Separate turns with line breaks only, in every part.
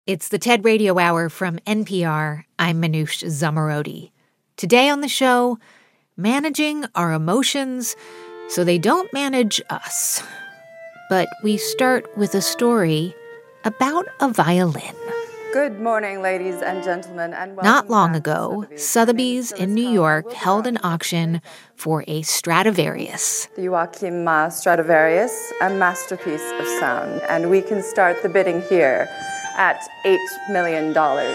It's the TED Radio Hour from NPR. I'm Manoush Zomorodi. Today on the show, managing our emotions so they don't manage us. But we start with a story about a violin.
Good morning, ladies and gentlemen, and welcome.
Not long ago, Sotheby's in New York held an auction for a Stradivarius.
The Joachim Stradivarius, a masterpiece of sound. And we can start the bidding here at $8 million,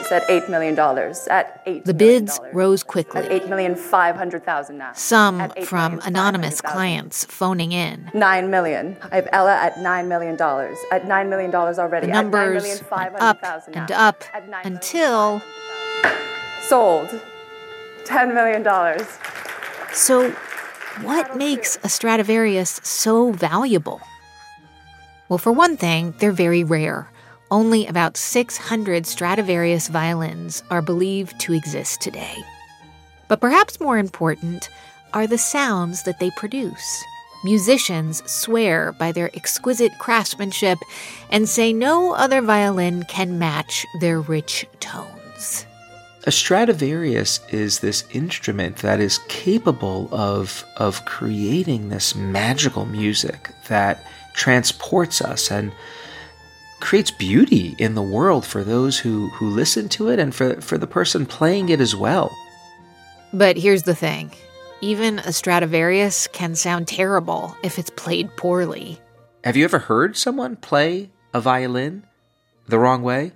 The bids rose quickly.
At $8,500,000 now.
Some from anonymous clients phoning in.
$9 million. I have Ella at $9 million. At $9 million already.
The numbers went up and up until...
Sold. $10 million.
So what makes a Stradivarius so valuable? Well, for one thing, they're very rare. Only about 600 Stradivarius violins are believed to exist today. But perhaps more important are the sounds that they produce. Musicians swear by their exquisite craftsmanship and say no other violin can match their rich tones.
A Stradivarius is this instrument that is capable of creating this magical music that transports us and creates beauty in the world for those who listen to it and for the person playing it as well.
But here's the thing. Even a Stradivarius can sound terrible if it's played poorly.
Have you ever heard someone play a violin the wrong way?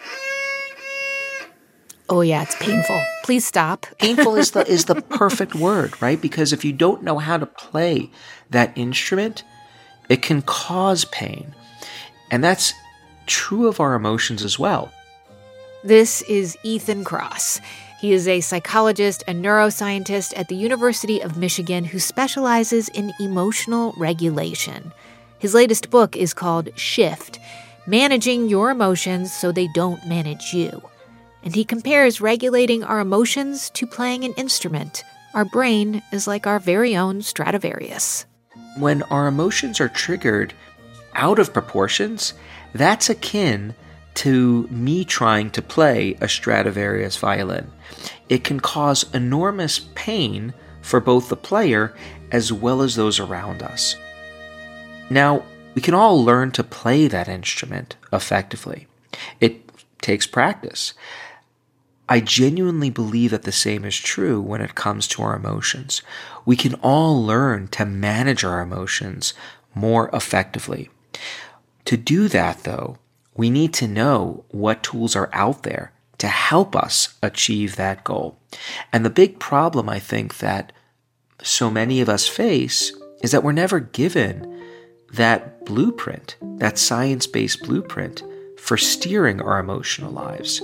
Oh yeah, it's painful. Please stop.
Painful is the perfect word, right? Because if you don't know how to play that instrument, it can cause pain. And that's true of our emotions as well.
This is Ethan Kross. He is a psychologist and neuroscientist at the University of Michigan who specializes in emotional regulation. His latest book is called Shift: Managing Your Emotions So They Don't Manage You. And he compares regulating our emotions to playing an instrument. Our brain is like our very own Stradivarius.
When our emotions are triggered out of proportions, that's akin to me trying to play a Stradivarius violin. It can cause enormous pain for both the player as well as those around us. Now, we can all learn to play that instrument effectively. It takes practice. I genuinely believe that the same is true when it comes to our emotions. We can all learn to manage our emotions more effectively. To do that, though, we need to know what tools are out there to help us achieve that goal. And the big problem, I think, that so many of us face is that we're never given that blueprint, that science-based blueprint for steering our emotional lives.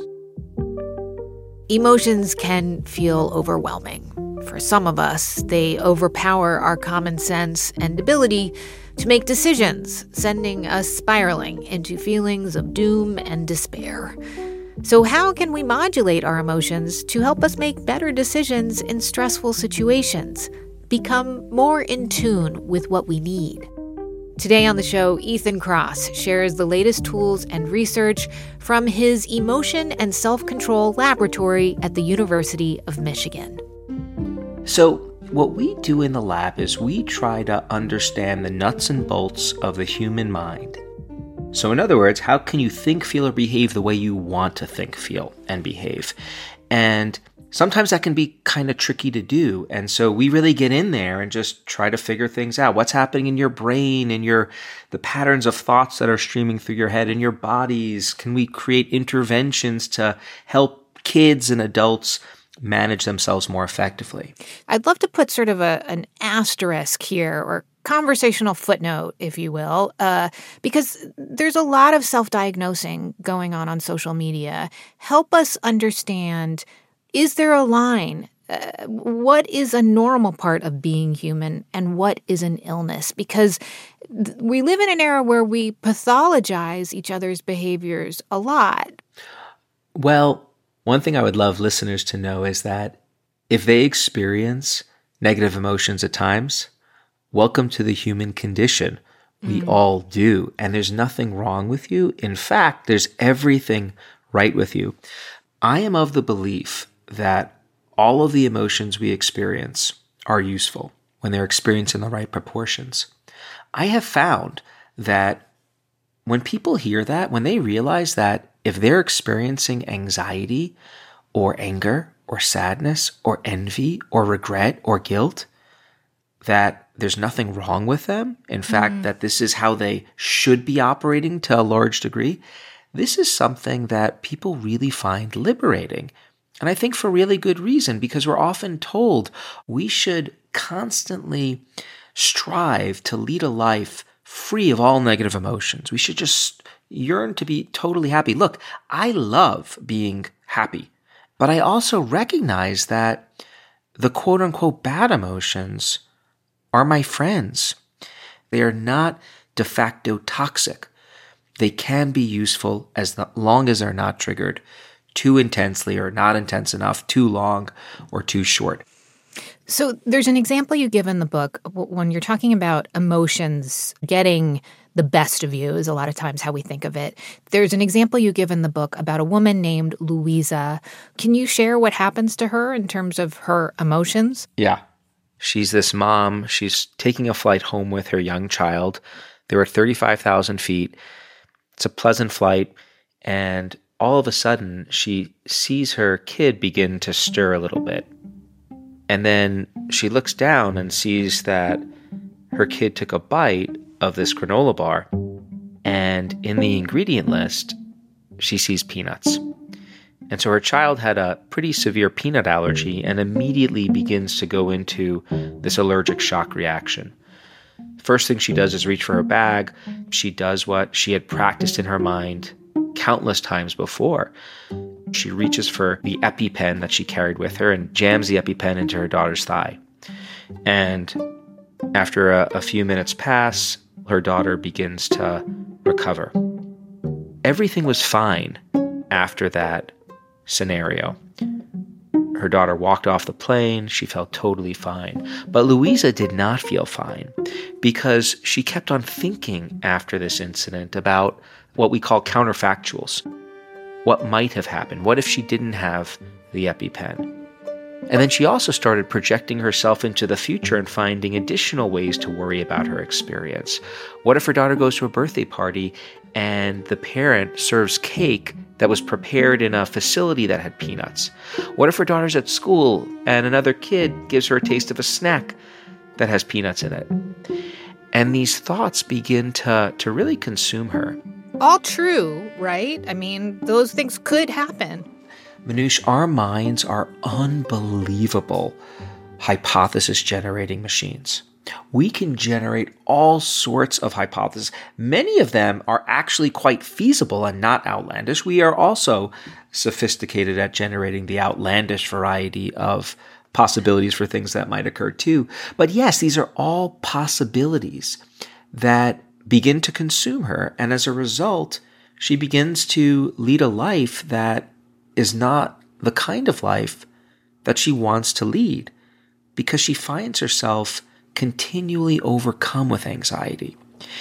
Emotions can feel overwhelming. For some of us, they overpower our common sense and ability to make decisions, sending us spiraling into feelings of doom and despair. So how can we modulate our emotions to help us make better decisions in stressful situations, become more in tune with what we need? Today on the show, Ethan Kross shares the latest tools and research from his Emotion and Self-Control Laboratory at the University of Michigan.
So, what we do in the lab is we try to understand the nuts and bolts of the human mind. So in other words, how can you think, feel, or behave the way you want to think, feel, and behave? And sometimes that can be kind of tricky to do. And so we really get in there and just try to figure things out. What's happening in your brain and the patterns of thoughts that are streaming through your head and your bodies? Can we create interventions to help kids and adults manage themselves more effectively?
I'd love to put sort of an asterisk here, or conversational footnote, if you will, because there's a lot of self-diagnosing going on social media. Help us understand, is there a line? What is a normal part of being human and what is an illness? Because we live in an era where we pathologize each other's behaviors a lot.
Well, one thing I would love listeners to know is that if they experience negative emotions at times, welcome to the human condition. We all do. And there's nothing wrong with you. In fact, there's everything right with you. I am of the belief that all of the emotions we experience are useful when they're experienced in the right proportions. I have found that when people hear that, when they realize that if they're experiencing anxiety or anger or sadness or envy or regret or guilt, that there's nothing wrong with them. In fact, that this is how they should be operating to a large degree. This is something that people really find liberating. And I think for really good reason, because we're often told we should constantly strive to lead a life free of all negative emotions. We should just yearn to be totally happy. Look, I love being happy, but I also recognize that the quote unquote bad emotions are my friends. They are not de facto toxic. They can be useful as long as they're not triggered too intensely or not intense enough, too long or too short.
So there's an example you give in the book when you're talking about emotions getting the best of you is a lot of times how we think of it. There's an example you give in the book about a woman named Louisa. Can you share what happens to her in terms of her emotions?
Yeah. She's this mom. She's taking a flight home with her young child. They were at 35,000 feet. It's a pleasant flight. And all of a sudden, she sees her kid begin to stir a little bit. And then she looks down and sees that her kid took a bite of this granola bar. And in the ingredient list, she sees peanuts. And so her child had a pretty severe peanut allergy and immediately begins to go into this allergic shock reaction. First thing she does is reach for her bag. She does what she had practiced in her mind countless times before. She reaches for the EpiPen that she carried with her and jams the EpiPen into her daughter's thigh. And after a few minutes pass, her daughter begins to recover. Everything was fine after that scenario. Her daughter walked off the plane. She felt totally fine. But Louisa did not feel fine because she kept on thinking after this incident about what we call counterfactuals. What might have happened? What if she didn't have the EpiPen? And then she also started projecting herself into the future and finding additional ways to worry about her experience. What if her daughter goes to a birthday party and the parent serves cake that was prepared in a facility that had peanuts? What if her daughter's at school and another kid gives her a taste of a snack that has peanuts in it? And these thoughts begin to really consume her.
All true, right? I mean, those things could happen.
Manoush, our minds are unbelievable hypothesis-generating machines. We can generate all sorts of hypotheses. Many of them are actually quite feasible and not outlandish. We are also sophisticated at generating the outlandish variety of possibilities for things that might occur too. But yes, these are all possibilities that begin to consume her. And as a result, she begins to lead a life that is not the kind of life that she wants to lead because she finds herself continually overcome with anxiety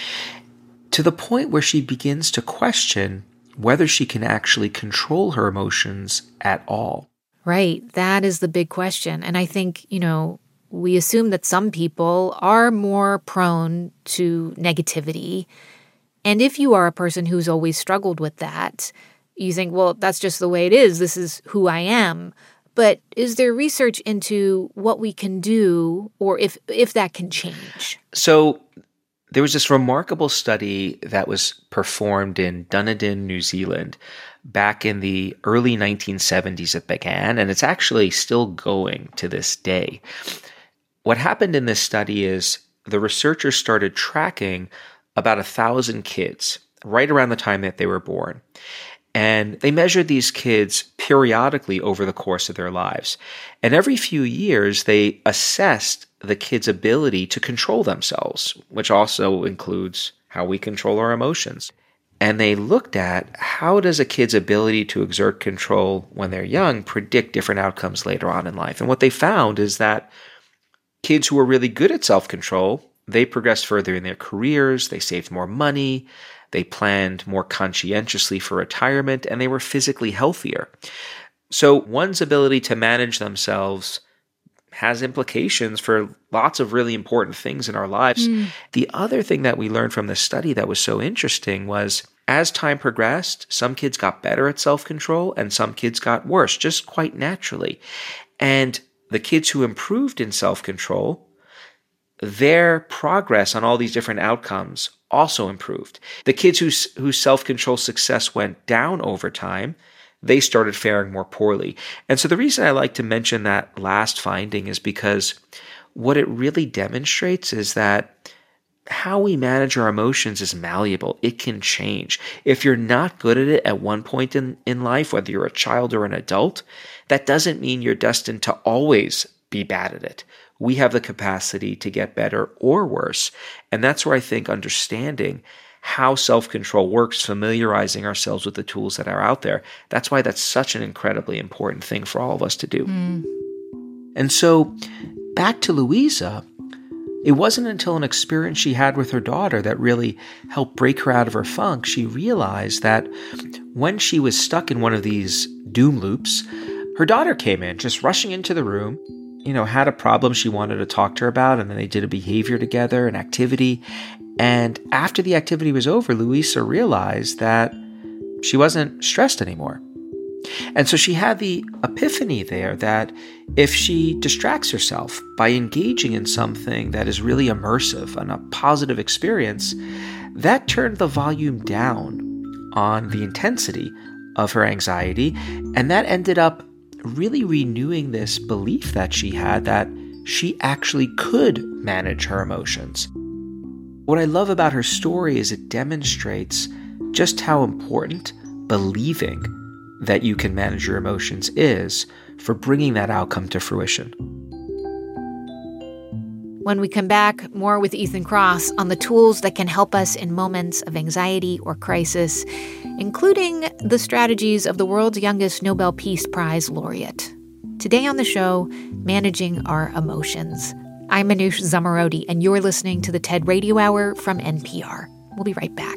to the point where she begins to question whether she can actually control her emotions at all.
Right. That is the big question. And I think, we assume that some people are more prone to negativity. And if you are a person who's always struggled with that, you think, well, that's just the way it is. This is who I am. But is there research into what we can do or if that can change?
So there was this remarkable study that was performed in Dunedin, New Zealand, back in the early 1970s it began, and it's actually still going to this day. What happened in this study is the researchers started tracking about 1,000 kids right around the time that they were born. And they measured these kids periodically over the course of their lives. And every few years, they assessed the kids' ability to control themselves, which also includes how we control our emotions. And they looked at how does a kid's ability to exert control when they're young predict different outcomes later on in life. And what they found is that kids who were really good at self-control, they progressed further in their careers, they saved more money, they planned more conscientiously for retirement, and they were physically healthier. So one's ability to manage themselves has implications for lots of really important things in our lives. The other thing that we learned from this study that was so interesting was as time progressed, some kids got better at self-control and some kids got worse, just quite naturally. And the kids who improved in self-control, their progress on all these different outcomes also improved. The kids whose self-control success went down over time, they started faring more poorly. And so the reason I like to mention that last finding is because what it really demonstrates is that how we manage our emotions is malleable. It can change. If you're not good at it at one point in life, whether you're a child or an adult, that doesn't mean you're destined to always be bad at it. We have the capacity to get better or worse. And that's where I think understanding how self-control works, familiarizing ourselves with the tools that are out there, that's why that's such an incredibly important thing for all of us to do. And so back to Louisa, it wasn't until an experience she had with her daughter that really helped break her out of her funk. She realized that when she was stuck in one of these doom loops, her daughter came in, just rushing into the room, had a problem she wanted to talk to her about, and then they did a behavior together, an activity. And after the activity was over, Louisa realized that she wasn't stressed anymore. And so she had the epiphany there that if she distracts herself by engaging in something that is really immersive and a positive experience, that turned the volume down on the intensity of her anxiety. And that ended up really renewing this belief that she had that she actually could manage her emotions. What I love about her story is it demonstrates just how important believing that you can manage your emotions is for bringing that outcome to fruition.
When we come back, more with Ethan Kross on the tools that can help us in moments of anxiety or crisis, including the strategies of the world's youngest Nobel Peace Prize laureate. Today on the show, managing our emotions. I'm Manoush Zomorodi, and you're listening to the TED Radio Hour from NPR. We'll be right back.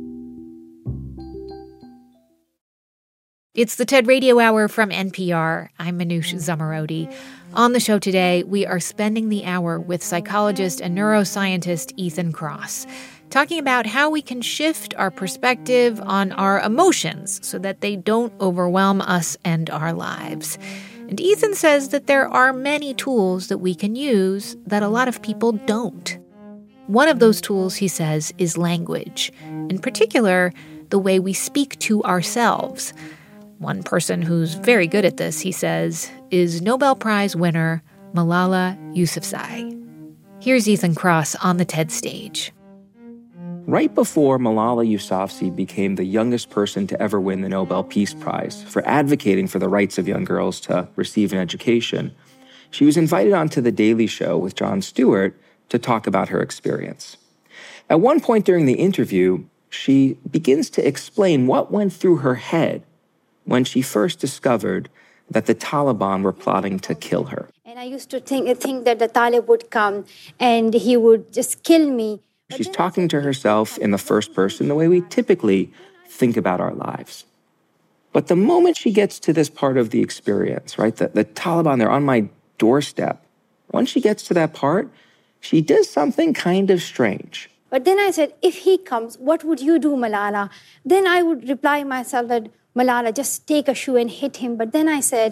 It's the TED Radio Hour from NPR. I'm Manoush Zomorodi. On the show today, we are spending the hour with psychologist and neuroscientist Ethan Kross, talking about how we can shift our perspective on our emotions so that they don't overwhelm us and our lives. And Ethan says that there are many tools that we can use that a lot of people don't. One of those tools, he says, is language. In particular, the way we speak to ourselves. One person who's very good at this, he says, is Nobel Prize winner Malala Yousafzai. Here's Ethan Kross on the TED stage.
Right before Malala Yousafzai became the youngest person to ever win the Nobel Peace Prize for advocating for the rights of young girls to receive an education, she was invited onto The Daily Show with Jon Stewart to talk about her experience. At one point during the interview, she begins to explain what went through her head when she first discovered that the Taliban were plotting to kill her.
And I used to think that the Talib would come and he would just kill me.
She's talking to herself in the first person, the way we typically think about our lives. But the moment she gets to this part of the experience, right, the Taliban, they're on my doorstep, once she gets to that part, she does something kind of strange.
But then I said, if he comes, what would you do, Malala? Then I would reply myself that, Malala, just take a shoe and hit him. But then I said,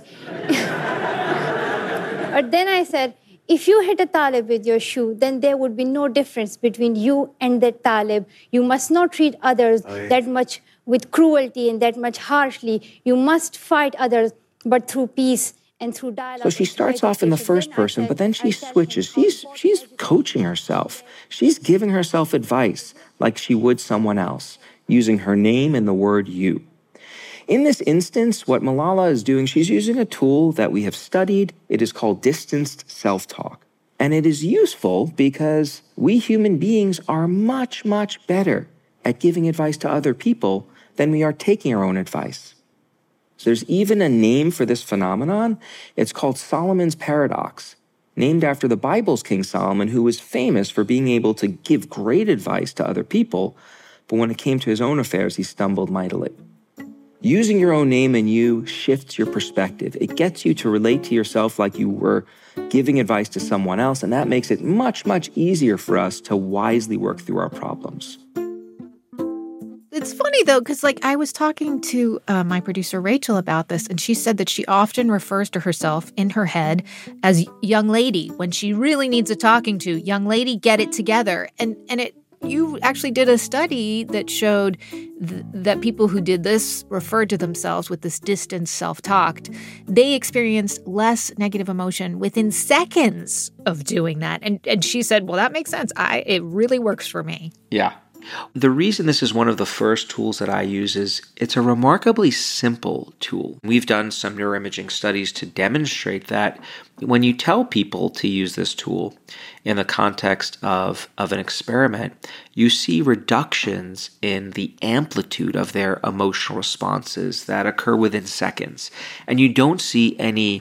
if you hit a Talib with your shoe, then there would be no difference between you and that Talib. You must not treat others that much with cruelty and that much harshly. You must fight others, but through peace and through dialogue.
So she starts off in the first person, but then she switches. She's coaching herself. She's giving herself advice like she would someone else, using her name and the word you. In this instance, what Malala is doing, she's using a tool that we have studied. It is called distanced self-talk. And it is useful because we human beings are much, much better at giving advice to other people than we are taking our own advice. So there's even a name for this phenomenon. It's called Solomon's Paradox, named after the Bible's King Solomon, who was famous for being able to give great advice to other people, but when it came to his own affairs, he stumbled mightily. Using your own name and you shifts your perspective. It gets you to relate to yourself like you were giving advice to someone else, and that makes it much, much easier for us to wisely work through our problems.
It's funny, though, because I was talking to my producer, Rachel, about this, and she said that she often refers to herself in her head as young lady when she really needs a talking to. Young lady, get it together. And you actually did a study that showed that people who did this referred to themselves with this distant self-talk. They experienced less negative emotion within seconds of doing that. And she said, well, that makes sense. It really works for me.
Yeah. The reason this is one of the first tools that I use is it's a remarkably simple tool. We've done some neuroimaging studies to demonstrate that when you tell people to use this tool in the context of an experiment, you see reductions in the amplitude of their emotional responses that occur within seconds. And you don't see any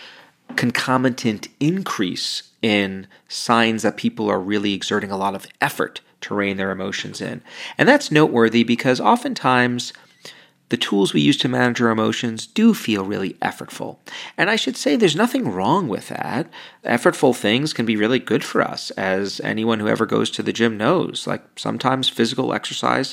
concomitant increase in signs that people are really exerting a lot of effort to rein their emotions in. And that's noteworthy because oftentimes the tools we use to manage our emotions do feel really effortful. And I should say there's nothing wrong with that. Effortful things can be really good for us, as anyone who ever goes to the gym knows. Like sometimes physical exercise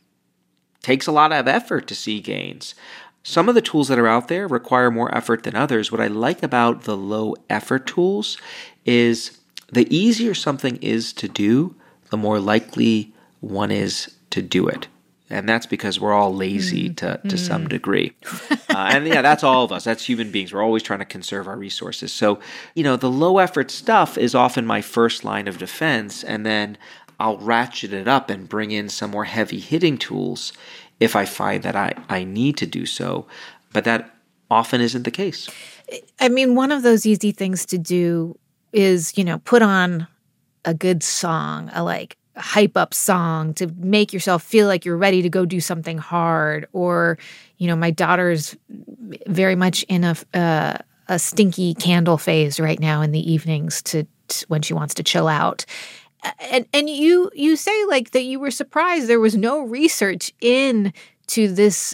takes a lot of effort to see gains. Some of the tools that are out there require more effort than others. What I like about the low effort tools is the easier something is to do, the more likely one is to do it. And that's because we're all lazy to some degree. And yeah, that's all of us. That's human beings. We're always trying to conserve our resources. So, the low effort stuff is often my first line of defense. And then I'll ratchet it up and bring in some more heavy hitting tools if I find that I need to do so. But that often isn't the case.
I mean, one of those easy things to do is, put on a good song, a hype up song to make yourself feel like you're ready to go do something hard. Or, my daughter's very much in a stinky candle phase right now in the evenings to when she wants to chill out. And you say that you were surprised there was no research into this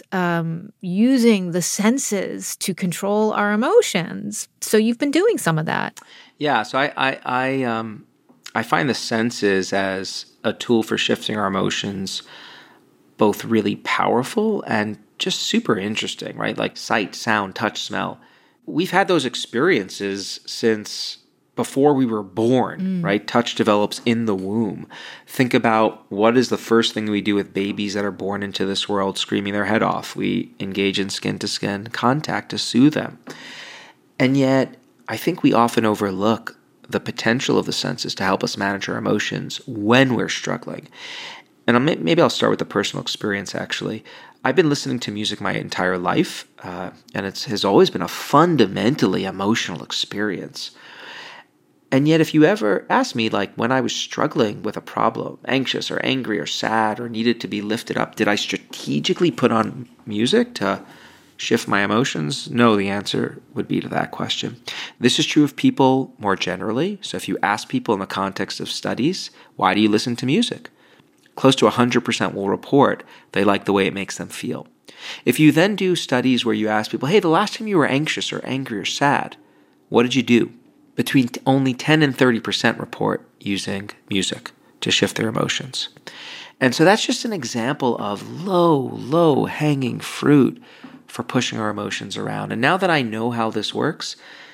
using the senses to control our emotions. So you've been doing some of that.
Yeah. So I find the senses as a tool for shifting our emotions both really powerful and just super interesting, right? Like sight, sound, touch, smell. We've had those experiences since before we were born, right? Touch develops in the womb. Think about what is the first thing we do with babies that are born into this world screaming their head off. We engage in skin-to-skin contact to soothe them. And yet, I think we often overlook the potential of the senses to help us manage our emotions when we're struggling. And maybe I'll start with a personal experience, actually. I've been listening to music my entire life, and it has always been a fundamentally emotional experience. And yet, if you ever ask me, when I was struggling with a problem, anxious or angry or sad or needed to be lifted up, did I strategically put on music to shift my emotions? No, the answer would be to that question. This is true of people more generally. So if you ask people in the context of studies, why do you listen to music? Close to 100% will report they like the way it makes them feel. If you then do studies where you ask people, hey, the last time you were anxious or angry or sad, what did you do? Between only 10 and 30% report using music to shift their emotions. And so that's just an example of low hanging fruit for pushing our emotions around. And now that I know how this works,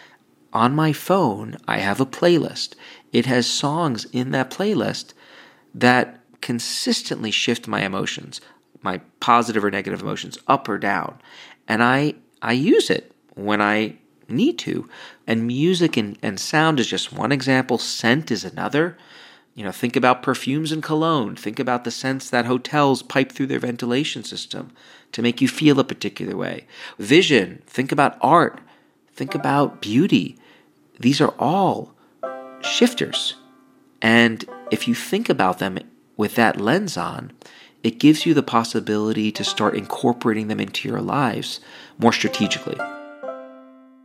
on my phone, I have a playlist. It has songs in that playlist that consistently shift my emotions, my positive or negative emotions, up or down. And I use it when I need to. And music and sound is just one example. Scent is another. Think about perfumes and cologne. Think about the scents that hotels pipe through their ventilation system to make you feel a particular way. Vision. Think about art. Think about beauty. These are all shifters. And if you think about them with that lens on, it gives you the possibility to start incorporating them into your lives more strategically.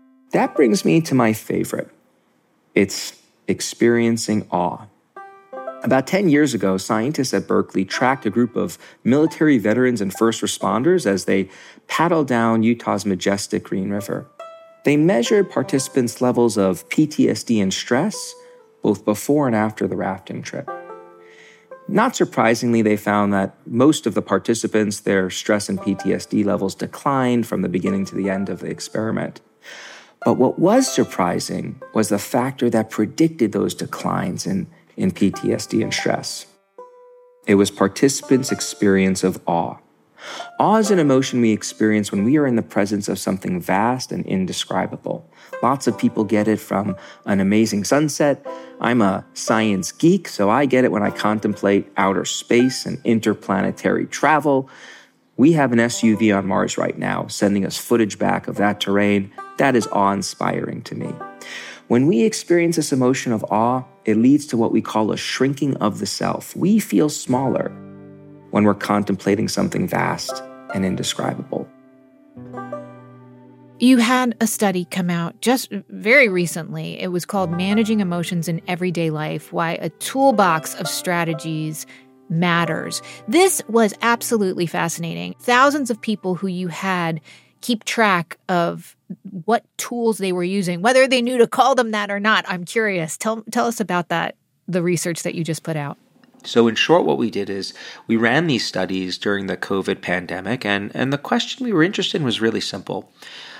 That brings me to my favorite. It's experiencing awe. About 10 years ago, scientists at Berkeley tracked a group of military veterans and first responders as they paddled down Utah's majestic Green River. They measured participants' levels of PTSD and stress, both before and after the rafting trip. Not surprisingly, they found that most of the participants, their stress and PTSD levels declined from the beginning to the end of the experiment. But what was surprising was the factor that predicted those declines in PTSD and stress. It was participants' experience of awe. Awe is an emotion we experience when we are in the presence of something vast and indescribable. Lots of people get it from an amazing sunset. I'm a science geek, so I get it when I contemplate outer space and interplanetary travel. We have an SUV on Mars right now, sending us footage back of that terrain. That is awe-inspiring to me. When we experience this emotion of awe, it leads to what we call a shrinking of the self. We feel smaller when we're contemplating something vast and indescribable.
You had a study come out just very recently. It was called Managing Emotions in Everyday Life, Why a Toolbox of Strategies Matters. This was absolutely fascinating. Thousands of people who you had keep track of what tools they were using, whether they knew to call them that or not. I'm curious. Tell us about that, the research that you just put out.
So in short, what we did is we ran these studies during the COVID pandemic, and the question we were interested in was really simple.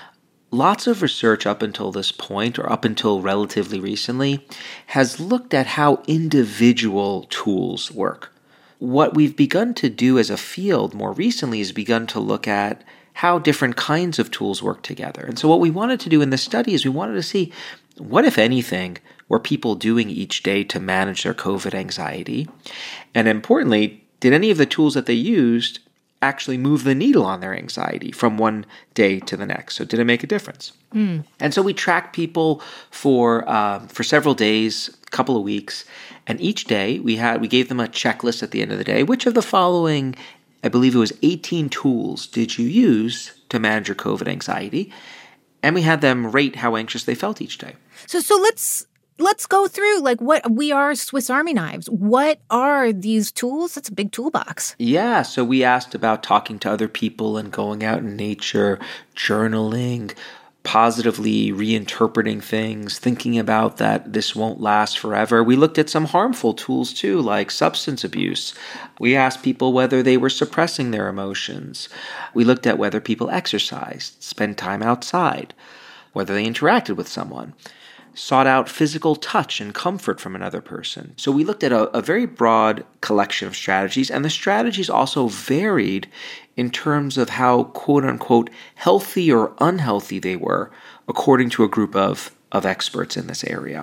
Lots of research up until this point, or up until relatively recently, has looked at how individual tools work. What we've begun to do as a field more recently is begun to look at how different kinds of tools work together. And so what we wanted to do in this study is we wanted to see what, if anything, were people doing each day to manage their COVID anxiety? And importantly, did any of the tools that they used actually move the needle on their anxiety from one day to the next? So did it make a difference? And so we tracked people for several days, a couple of weeks, and each day we gave them a checklist at the end of the day. Which of the following, I believe it was 18 tools, did you use to manage your COVID anxiety? And we had them rate how anxious they felt each day.
So let's go through, like, what we are Swiss Army knives. What are these tools? That's a big toolbox.
Yeah, so we asked about talking to other people and going out in nature, journaling, positively reinterpreting things, thinking about that this won't last forever. We looked at some harmful tools too, like substance abuse. We asked people whether they were suppressing their emotions. We looked at whether people exercised, spent time outside, whether they interacted with someone, sought out physical touch and comfort from another person. So we looked at a very broad collection of strategies, and the strategies also varied in terms of how, quote-unquote, healthy or unhealthy they were, according to a group of experts in this area.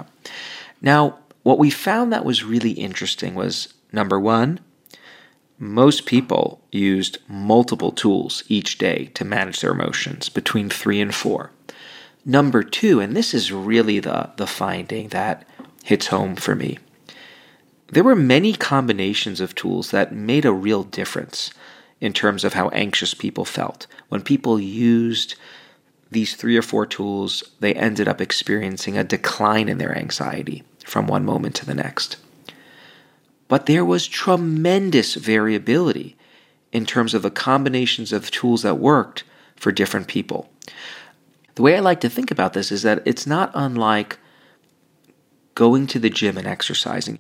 Now, what we found that was really interesting was, number one, most people used multiple tools each day to manage their emotions, between 3 and 4. Number two, and this is really the finding that hits home for me, there were many combinations of tools that made a real difference in terms of how anxious people felt. When people used these 3 or 4 tools, they ended up experiencing a decline in their anxiety from one moment to the next. But there was tremendous variability in terms of the combinations of tools that worked for different people. The way I like to think about this is that it's not unlike going to the gym and exercising.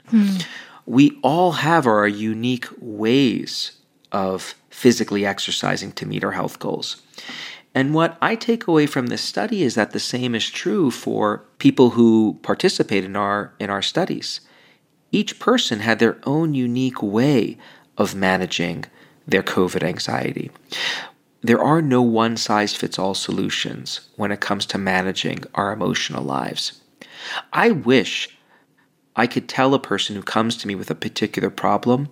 We all have our unique ways of physically exercising to meet our health goals. And what I take away from this study is that the same is true for people who participate in our studies. Each person had their own unique way of managing their COVID anxiety. There are no one-size-fits-all solutions when it comes to managing our emotional lives. I wish I could tell a person who comes to me with a particular problem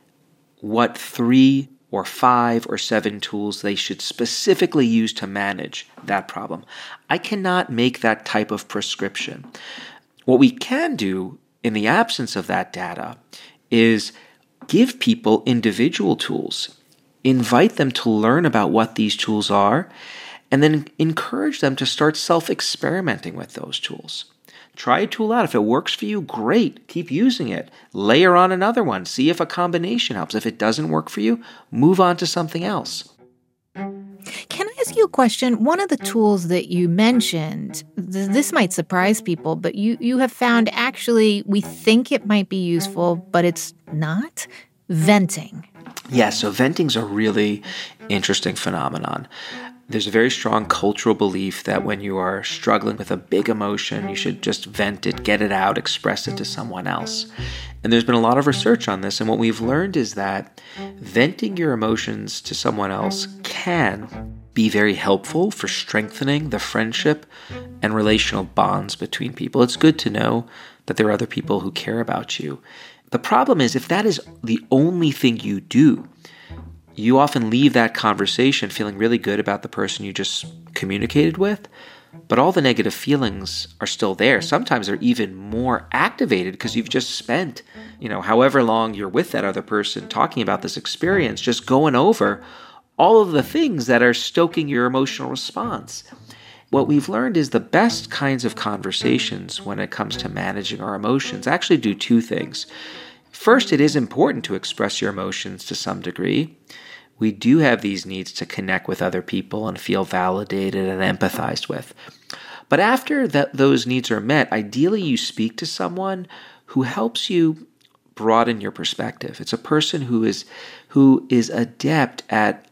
what 3 or 5 or 7 tools they should specifically use to manage that problem. I cannot make that type of prescription. What we can do in the absence of that data is give people individual tools. Invite them to learn about what these tools are, and then encourage them to start self-experimenting with those tools. Try a tool out. If it works for you, great. Keep using it. Layer on another one. See if a combination helps. If it doesn't work for you, move on to something else.
Can I ask you a question? One of the tools that you mentioned, this might surprise people, but you have found actually we think it might be useful, but it's not. Venting.
Yeah, so venting's a really interesting phenomenon. There's a very strong cultural belief that when you are struggling with a big emotion, you should just vent it, get it out, express it to someone else. And there's been a lot of research on this, and what we've learned is that venting your emotions to someone else can be very helpful for strengthening the friendship and relational bonds between people. It's good to know that there are other people who care about you. The problem is if that is the only thing you do, you often leave that conversation feeling really good about the person you just communicated with, but all the negative feelings are still there. Sometimes they're even more activated because you've just spent, however long you're with that other person talking about this experience, just going over all of the things that are stoking your emotional response. What we've learned is the best kinds of conversations when it comes to managing our emotions actually do two things. First, it is important to express your emotions to some degree. We do have these needs to connect with other people and feel validated and empathized with. But after those needs are met, ideally you speak to someone who helps you broaden your perspective. It's a person who is adept at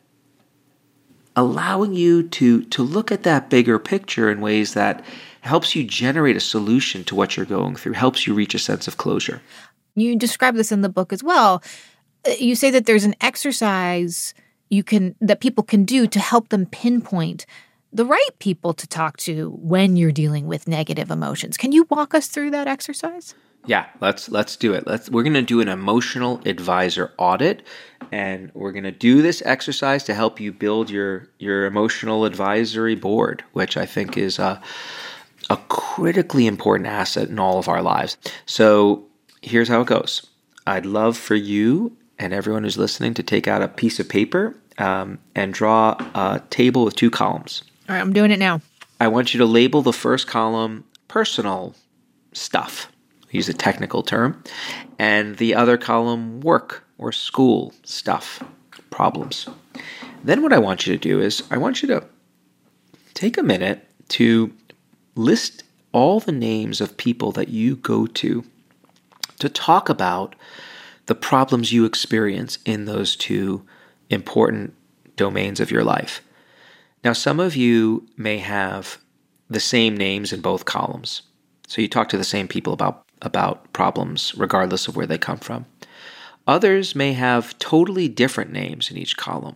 allowing you to look at that bigger picture in ways that helps you generate a solution to what you're going through, helps you reach a sense of closure.
You describe this in the book as well. You say that there's an exercise that people can do to help them pinpoint the right people to talk to when you're dealing with negative emotions. Can you walk us through that exercise?
Yeah, let's do it. We're going to do an emotional advisor audit, and we're going to do this exercise to help you build your emotional advisory board, which I think is a critically important asset in all of our lives. So here's how it goes. I'd love for you and everyone who's listening to take out a piece of paper and draw a table with 2 columns.
All right, I'm doing it now.
I want you to label the first column personal stuff. Use a technical term. And the other column work or school stuff, problems. Then what I want you to do is I want you to take a minute to list all the names of people that you go to talk about the problems you experience in those 2 important domains of your life. Now, some of you may have the same names in both columns. So you talk to the same people about problems regardless of where they come from. Others may have totally different names in each column.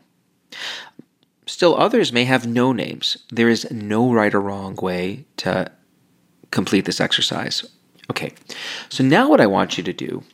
Still, others may have no names. There is no right or wrong way to complete this exercise. Okay, so now what I want you to do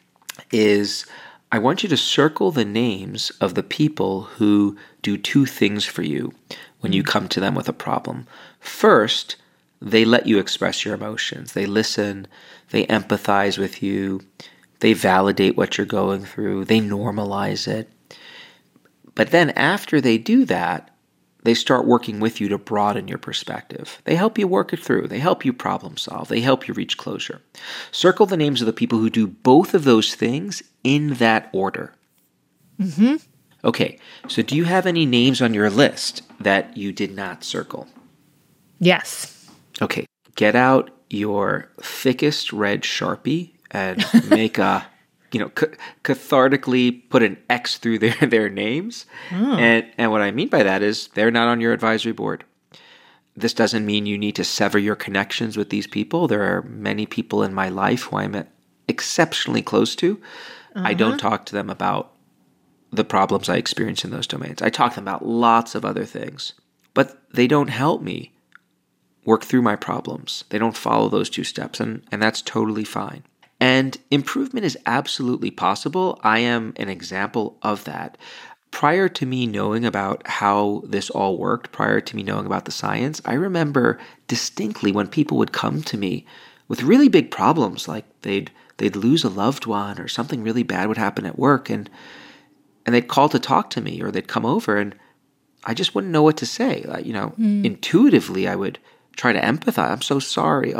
is I want you to circle the names of the people who do 2 things for you when you come to them with a problem. First, they let you express your emotions. They listen, they empathize with you, they validate what you're going through, they normalize it. But then after they do that, they start working with you to broaden your perspective. They help you work it through. They help you problem solve. They help you reach closure. Circle the names of the people who do both of those things in that order.
Mm-hmm.
Okay, so do you have any names on your list that you did not circle?
Yes.
Okay, get out your thickest red Sharpie and make a cathartically put an X through their names. Oh. And what I mean by that is they're not on your advisory board. This doesn't mean you need to sever your connections with these people. There are many people in my life who I'm exceptionally close to. Uh-huh. I don't talk to them about the problems I experience in those domains. I talk to them about lots of other things, but they don't help me work through my problems. They don't follow those 2 steps, and that's totally fine. And improvement is absolutely possible. I am an example of that. Prior to me knowing about how this all worked, prior to me knowing about the science, I remember distinctly when people would come to me with really big problems, like they'd lose a loved one or something really bad would happen at work, and they'd call to talk to me or they'd come over, and I just wouldn't know what to say. Intuitively I would try to empathize. I'm so sorry. Oh,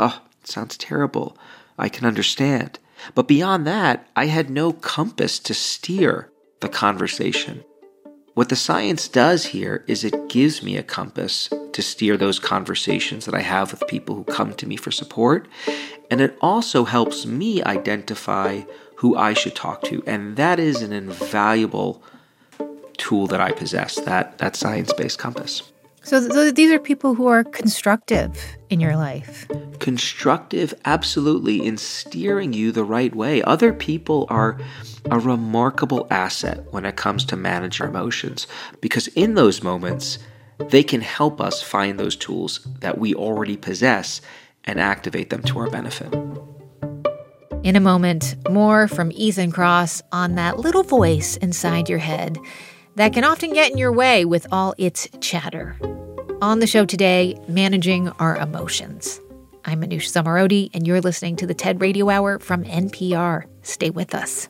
sounds terrible. I can understand. But beyond that, I had no compass to steer the conversation. What the science does here is it gives me a compass to steer those conversations that I have with people who come to me for support. And it also helps me identify who I should talk to. And that is an invaluable tool that I possess, that science-based compass.
So these are people who are constructive in your life.
Constructive, absolutely, in steering you the right way. Other people are a remarkable asset when it comes to manage your emotions, because in those moments, they can help us find those tools that we already possess and activate them to our benefit.
In a moment, more from Ethan Kross on that little voice inside your head that can often get in your way with all its chatter. On the show today, managing our emotions. I'm Manoush Zomorodi, and you're listening to the TED Radio Hour from NPR. Stay with us.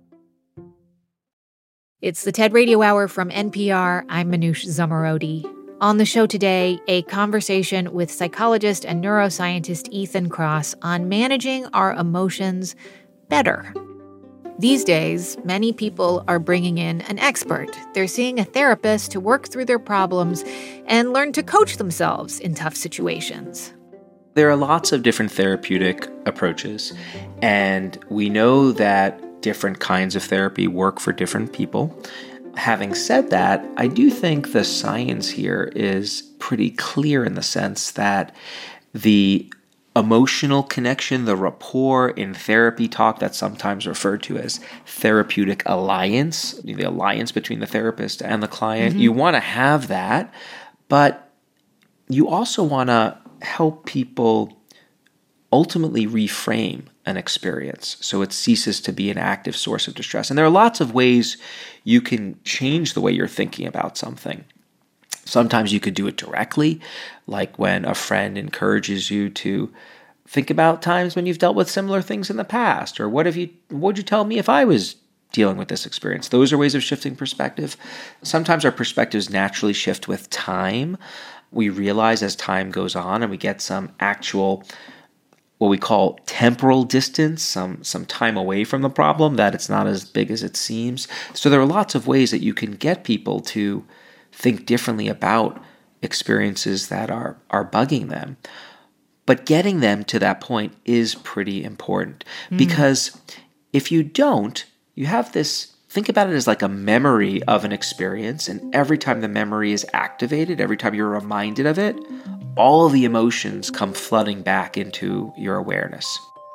It's the TED Radio Hour from NPR. I'm Manoush Zomorodi. On the show today, a conversation with psychologist and neuroscientist Ethan Kross on managing our emotions better. These days, many people are bringing in an expert. They're seeing a therapist to work through their problems and learn to coach themselves in tough situations.
There are lots of different therapeutic approaches, and we know that different kinds of therapy work for different people. Having said that, I do think the science here is pretty clear in the sense that the emotional connection, the rapport in therapy talk that's sometimes referred to as therapeutic alliance, the alliance between the therapist and the client, you want to have that, but you also want to help people ultimately reframe an experience so it ceases to be an active source of distress. And there are lots of ways you can change the way you're thinking about something. Sometimes you could do it directly, like when a friend encourages you to think about times when you've dealt with similar things in the past, or what would you tell me if I was dealing with this experience? Those are ways of shifting perspective. Sometimes our perspectives naturally shift with time. We realize as time goes on and we get some actual, what we call temporal distance, some time away from the problem, that it's not as big as it seems. So there are lots of ways that you can get people to think differently about experiences that are bugging them. But getting them to that point is pretty important, because if you don't, you have this, think about it as like a memory of an experience, and every time the memory is activated, every time you're reminded of it, all of the emotions come flooding back into your awareness.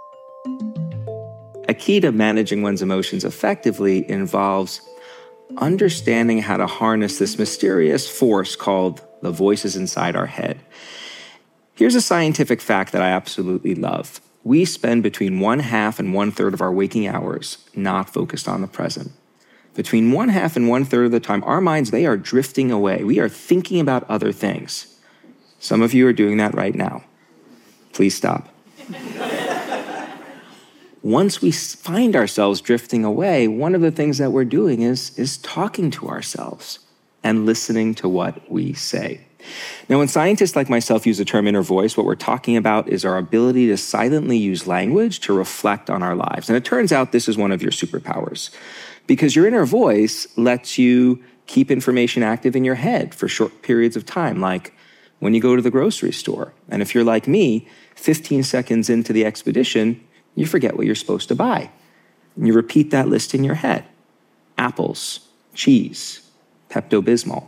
A key to managing one's emotions effectively involves understanding how to harness this mysterious force called the voices inside our head. Here's a scientific fact that I absolutely love. We spend between 1/2 and 1/3 of our waking hours not focused on the present. Between 1/2 and 1/3 of the time, our minds, they are drifting away. We are thinking about other things. Some of you are doing that right now. Please stop. Once we find ourselves drifting away, one of the things that we're doing is talking to ourselves and listening to what we say. Now, when scientists like myself use the term inner voice, what we're talking about is our ability to silently use language to reflect on our lives. And it turns out this is one of your superpowers, because your inner voice lets you keep information active in your head for short periods of time, like when you go to the grocery store. And if you're like me, 15 seconds into the expedition, you forget what you're supposed to buy. And you repeat that list in your head. Apples, cheese, Pepto-Bismol.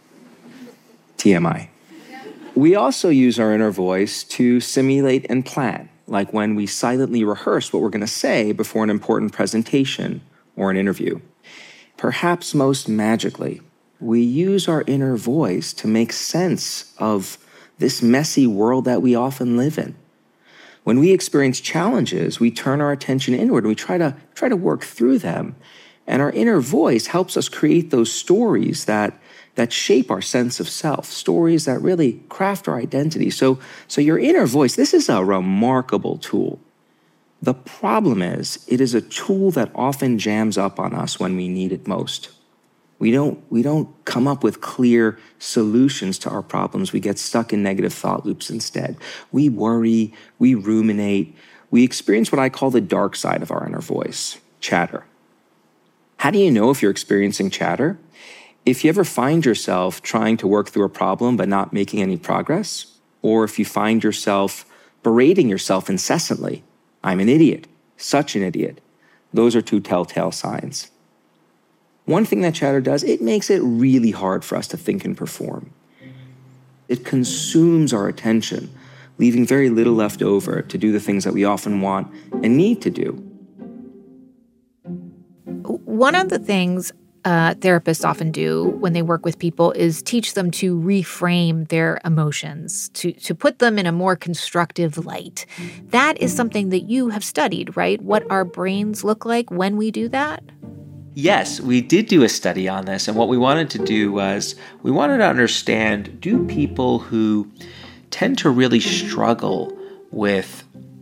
TMI. We also use our inner voice to simulate and plan, like when we silently rehearse what we're going to say before an important presentation or an interview. Perhaps most magically, we use our inner voice to make sense of this messy world that we often live in. When we experience challenges, we turn our attention inward and we try to work through them. And our inner voice helps us create those stories that shape our sense of self, stories that really craft our identity. So your inner voice, this is a remarkable tool. The problem is, it is a tool that often jams up on us when we need it most. We don't come up with clear solutions to our problems. We get stuck in negative thought loops instead. We worry, we ruminate, we experience what I call the dark side of our inner voice, chatter. How do you know if you're experiencing chatter? If you ever find yourself trying to work through a problem but not making any progress, or if you find yourself berating yourself incessantly, I'm an idiot, such an idiot, those are two telltale signs. One thing that chatter does, it makes it really hard for us to think and perform. It consumes our attention, leaving very little left over to do the things that we often want and need to do.
One of the things therapists often do when they work with people is teach them to reframe their emotions, to put them in a more constructive light. That is something that you have studied, right? What our brains look like when we do that?
Yes, we did do a study on this, and what we wanted to do was we wanted to understand, do people who tend to really struggle with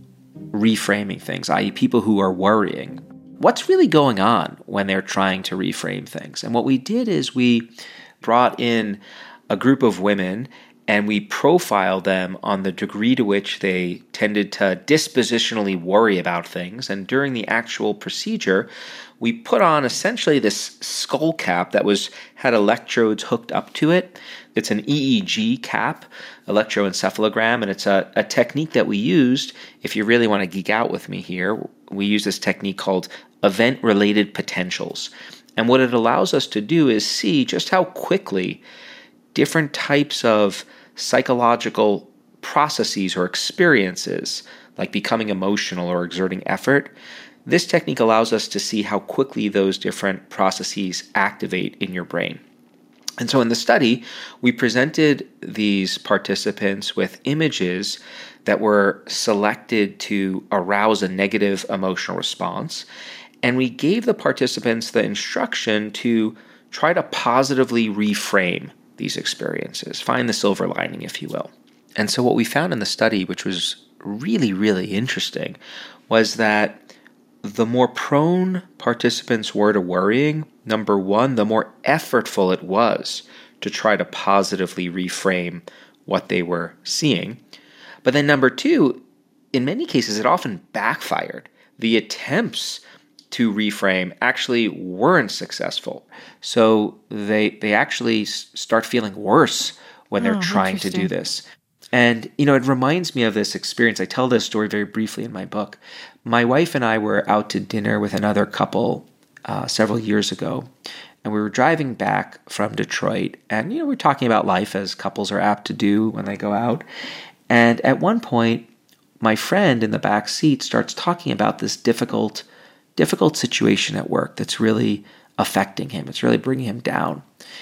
reframing things, i.e. people who are worrying, what's really going on when they're trying to reframe things? And what we did is we brought in a group of women and we profiled them on the degree to which they tended to dispositionally worry about things. And during the actual procedure, we put on essentially this skull cap that had electrodes hooked up to it. It's an EEG cap, electroencephalogram, and it's a technique that we used. If you really want to geek out with me here, we use this technique called event-related potentials. And what it allows us to do is see just how quickly different types of psychological processes or experiences, like becoming emotional or exerting effort, this technique allows us to see how quickly those different processes activate in your brain. And so in the study, we presented these participants with images that were selected to arouse a negative emotional response, and we gave the participants the instruction to try to positively reframe these experiences, find the silver lining, if you will. And so what we found in the study, which was really, really interesting, was that the more prone participants were to worrying, number one, the more effortful it was to try to positively reframe what they were seeing. But then number two, in many cases, it often backfired. The attempts to reframe actually weren't successful. So they actually start feeling worse when they're trying to do this. And, it reminds me of this experience. I tell this story very briefly in my book. My wife and I were out to dinner with another couple several years ago, and we were driving back from Detroit. And, we're talking about life as couples are apt to do when they go out. And at one point, my friend in the back seat starts talking about this difficult situation at work that's really affecting him. It's really bringing him down.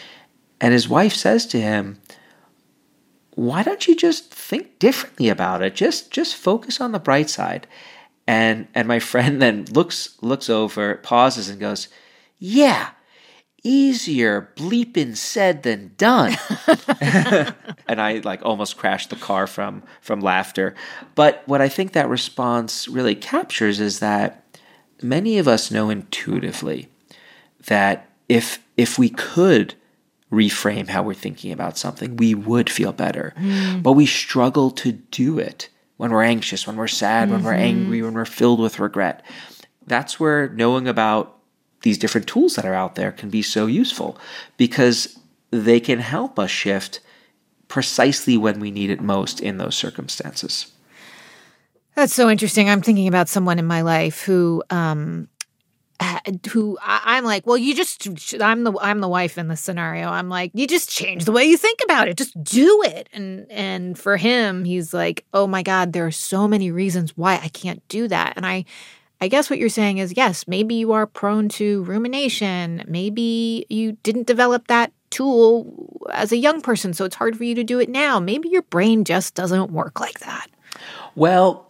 And his wife says to him, "Why don't you just think differently about it? Just focus on the bright side." And my friend then looks over, pauses, and goes, "Yeah, easier bleeping said than done." And I almost crashed the car from laughter. But what I think that response really captures is that many of us know intuitively that if we could reframe how we're thinking about something, we would feel better. But we struggle to do it when we're anxious, when we're sad, when we're angry, when we're filled with regret. That's where knowing about these different tools that are out there can be so useful, because they can help us shift precisely when we need it most in those circumstances.
That's so interesting. I'm thinking about someone in my life who I'm like, well, I'm the wife in this scenario. I'm like, you just change the way you think about it. Just do it. And for him, he's like, oh my God, there are so many reasons why I can't do that. And I guess what you're saying is, yes, maybe you are prone to rumination. Maybe you didn't develop that tool as a young person, so it's hard for you to do it now. Maybe your brain just doesn't work like that.
Well,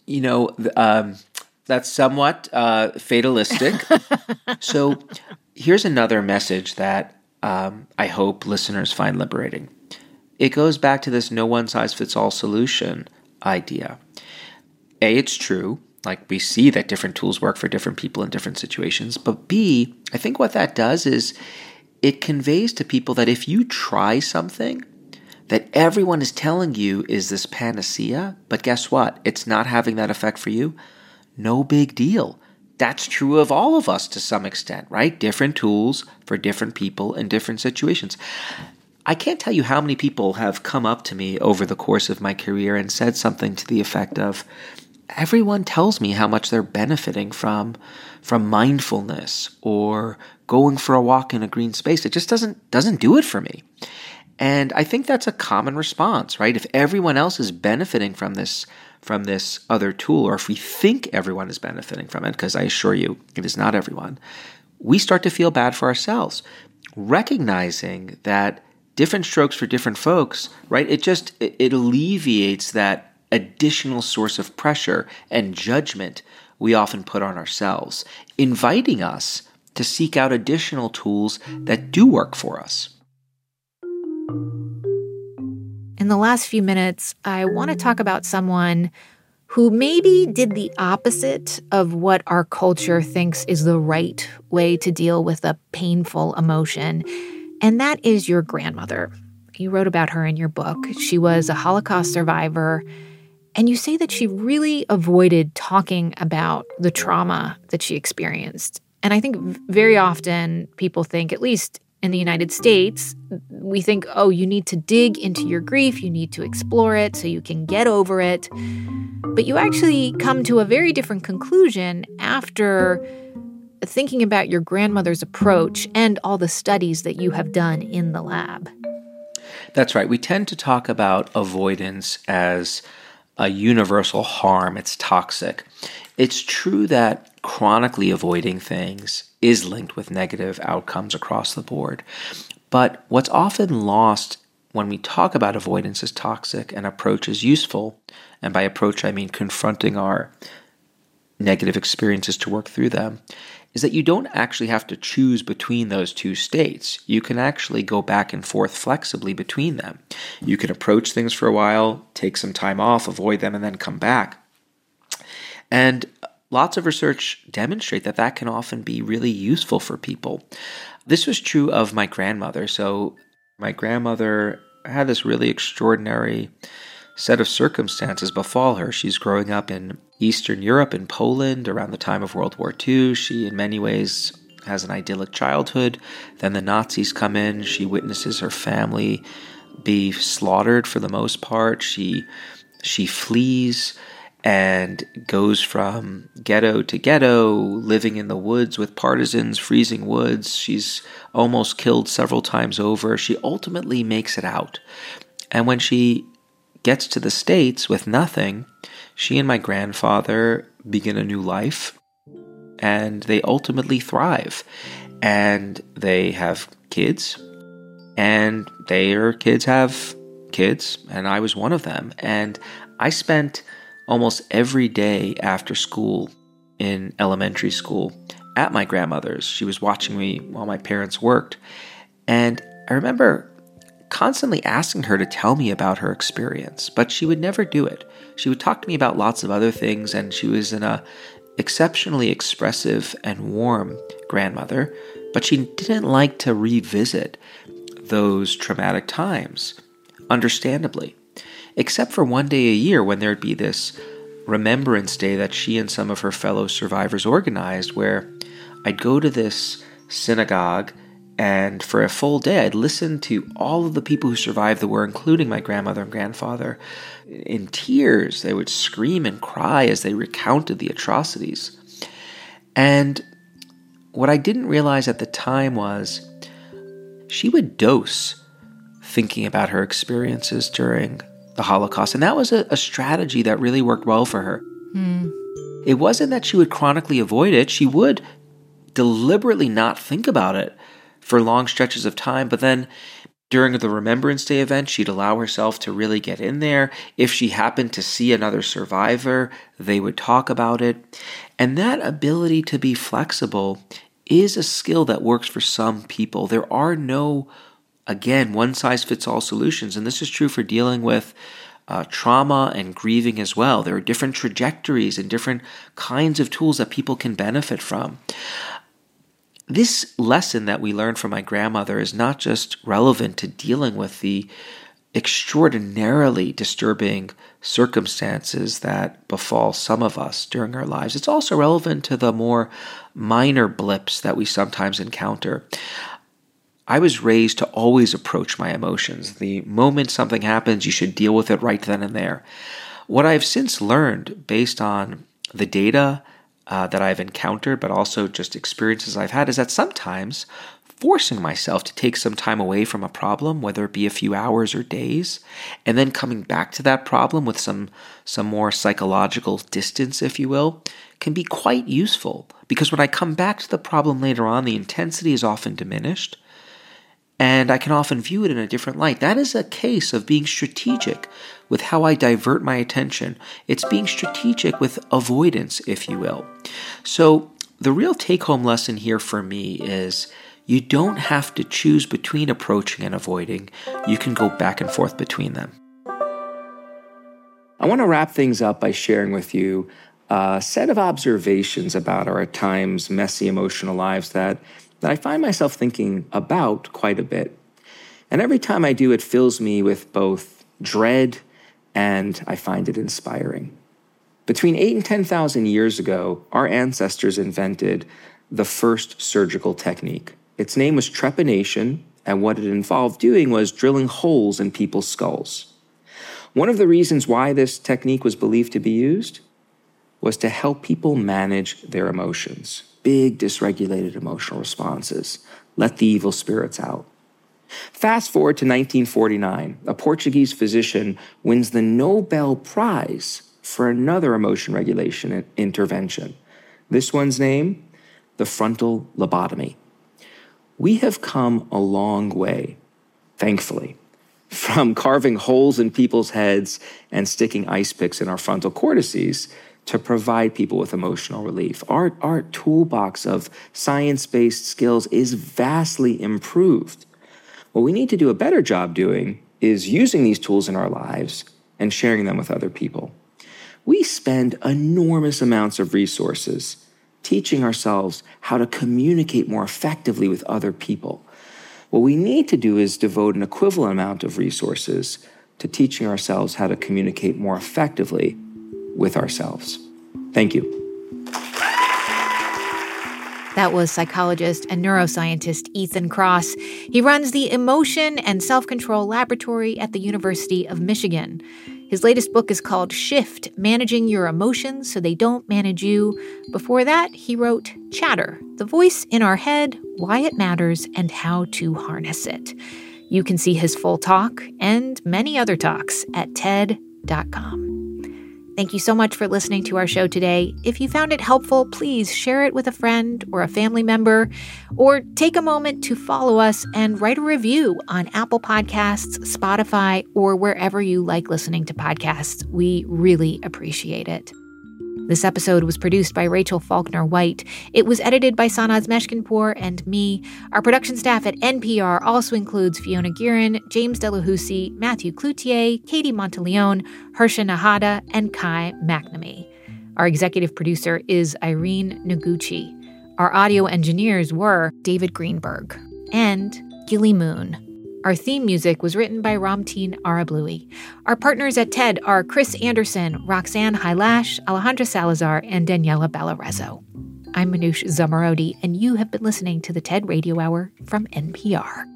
that's somewhat fatalistic. So here's another message that I hope listeners find liberating. It goes back to this no one-size-fits-all solution idea. A, it's true. We see that different tools work for different people in different situations. But B, I think what that does is it conveys to people that if you try something that everyone is telling you is this panacea, but guess what? It's not having that effect for you. No big deal. That's true of all of us to some extent, right? Different tools for different people in different situations. I can't tell you how many people have come up to me over the course of my career and said something to the effect of, everyone tells me how much they're benefiting from mindfulness or going for a walk in a green space. It just doesn't do it for me. And I think that's a common response, right? If everyone else is benefiting from this other tool, or if we think everyone is benefiting from it, because I assure you it is not everyone, we start to feel bad for ourselves. Recognizing that different strokes for different folks, right? It alleviates that additional source of pressure and judgment we often put on ourselves, inviting us to seek out additional tools that do work for us.
In the last few minutes, I want to talk about someone who maybe did the opposite of what our culture thinks is the right way to deal with a painful emotion, and that is your grandmother. You wrote about her in your book. She was a Holocaust survivor, and you say that she really avoided talking about the trauma that she experienced. And I think very often people think, at least in the United States, we think, oh, you need to dig into your grief, you need to explore it so you can get over it. But you actually come to a very different conclusion after thinking about your grandmother's approach and all the studies that you have done in the lab.
That's right. We tend to talk about avoidance as a universal harm. It's toxic. It's true that chronically avoiding things is linked with negative outcomes across the board. But what's often lost when we talk about avoidance as toxic and approach is useful, and by approach I mean confronting our negative experiences to work through them, is that you don't actually have to choose between those two states. You can actually go back and forth flexibly between them. You can approach things for a while, take some time off, avoid them, and then come back. And lots of research demonstrate that that can often be really useful for people. This was true of my grandmother. So my grandmother had this really extraordinary set of circumstances befall her. She's growing up in Eastern Europe, in Poland, around the time of World War II. She, in many ways, has an idyllic childhood. Then the Nazis come in. She witnesses her family be slaughtered for the most part. She flees and goes from ghetto to ghetto, living in the woods with partisans, freezing woods. She's almost killed several times over. She ultimately makes it out. And when she gets to the States with nothing, she and my grandfather begin a new life, and they ultimately thrive. And they have kids, and their kids have kids, and I was one of them. And I spent almost every day after school in elementary school at my grandmother's. She was watching me while my parents worked. And I remember constantly asking her to tell me about her experience, but she would never do it. She would talk to me about lots of other things, and she was an exceptionally expressive and warm grandmother, but she didn't like to revisit those traumatic times, understandably. Except for one day a year when there'd be this remembrance day that she and some of her fellow survivors organized, where I'd go to this synagogue, and for a full day I'd listen to all of the people who survived the war, including my grandmother and grandfather. In tears, they would scream and cry as they recounted the atrocities. And what I didn't realize at the time was she would dose thinking about her experiences during the Holocaust. And that was a strategy that really worked well for her. It wasn't that she would chronically avoid it. She would deliberately not think about it for long stretches of time. But then during the Remembrance Day event, she'd allow herself to really get in there. If she happened to see another survivor, they would talk about it. And that ability to be flexible is a skill that works for some people. There are no, again, one-size-fits-all solutions. And this is true for dealing with trauma and grieving as well. There are different trajectories and different kinds of tools that people can benefit from. this lesson that we learned from my grandmother is not just relevant to dealing with the extraordinarily disturbing circumstances that befall some of us during our lives. It's also relevant to the more minor blips that we sometimes encounter. I was raised to always approach my emotions. The moment something happens, you should deal with it right then and there. What I've since learned, based on the data that I've encountered, but also just experiences I've had, is that sometimes forcing myself to take some time away from a problem, whether it be a few hours or days, and then coming back to that problem with some more psychological distance, if you will, can be quite useful. Because when I come back to the problem later on, the intensity is often diminished, and I can often view it in a different light. That is a case of being strategic with how I divert my attention. It's being strategic with avoidance, if you will. So the real take-home lesson here for me is you don't have to choose between approaching and avoiding. You can go back and forth between them.
I want to wrap things up by sharing with you a set of observations about our at times messy emotional lives that I find myself thinking about quite a bit. And every time I do, it fills me with both dread and I find it inspiring. Between 8,000 and 10,000 years ago, our ancestors invented the first surgical technique. Its name was trepanation, and what it involved doing was drilling holes in people's skulls. One of the reasons why this technique was believed to be used was to help people manage their emotions. Big dysregulated emotional responses. Let the evil spirits out. Fast forward to 1949, a Portuguese physician wins the Nobel Prize for another emotion regulation intervention. This one's name, the frontal lobotomy. We have come a long way, thankfully, from carving holes in people's heads and sticking ice picks in our frontal cortices to provide people with emotional relief. Our toolbox of science-based skills is vastly improved. What we need to do a better job doing is using these tools in our lives and sharing them with other people. We spend enormous amounts of resources teaching ourselves how to communicate more effectively with other people. What we need to do is devote an equivalent amount of resources to teaching ourselves how to communicate more effectively with ourselves. Thank you.
That was psychologist and neuroscientist Ethan Kross. He runs the Emotion and Self-Control Laboratory at the University of Michigan. His latest book is called Shift, Managing Your Emotions So They Don't Manage You. Before that, he wrote Chatter, The Voice in Our Head, Why It Matters, and How to Harness It. You can see his full talk and many other talks at TED.com. Thank you so much for listening to our show today. If you found it helpful, please share it with a friend or a family member, or take a moment to follow us and write a review on Apple Podcasts, Spotify, or wherever you like listening to podcasts. We really appreciate it. This episode was produced by Rachel Faulkner White. It was edited by Sanaz Meshkinpour and me. Our production staff at NPR also includes Fiona Guerin, James Delahousie, Matthew Cloutier, Katie Monteleone, Harsha Nahada, and Kai McNamee. Our executive producer is Irene Noguchi. Our audio engineers were David Greenberg and Gilly Moon. Our theme music was written by Ramteen Arablouei. Our partners at TED are Chris Anderson, Roxanne Hylash, Alejandra Salazar, and Daniela Ballarezo. I'm Manoush Zomorodi, and you have been listening to the TED Radio Hour from NPR.